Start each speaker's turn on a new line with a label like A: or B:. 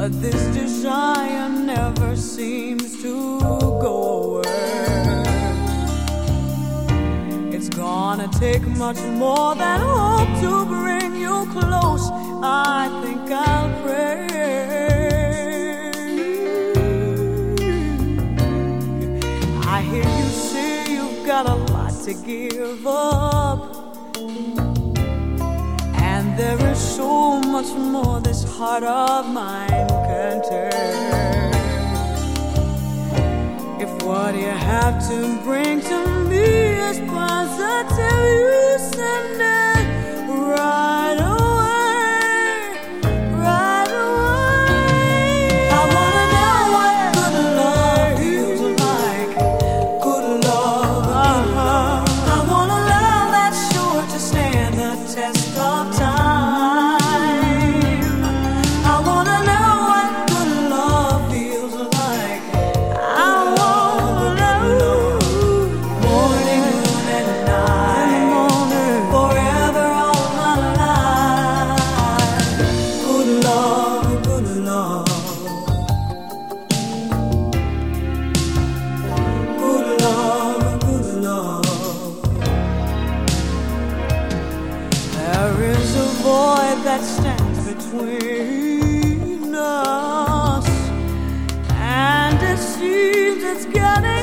A: but this desire never seems to go away. It's gonna take much more than hope to bring you close. I think I'll pray. I hear you say you've got a lot to give up, and there is so much more this heart of mine can take. If what you have to bring to me is positive, you send it right away, right away. I wanna know what good love feels like, good love. I want a love that's sure to stand the test of time. I wanna know what good love feels like. I wanna know morning, noon, and night, forever all my life. Good love, good love, good love, good love. There is a void that stands between us, and it seems it's getting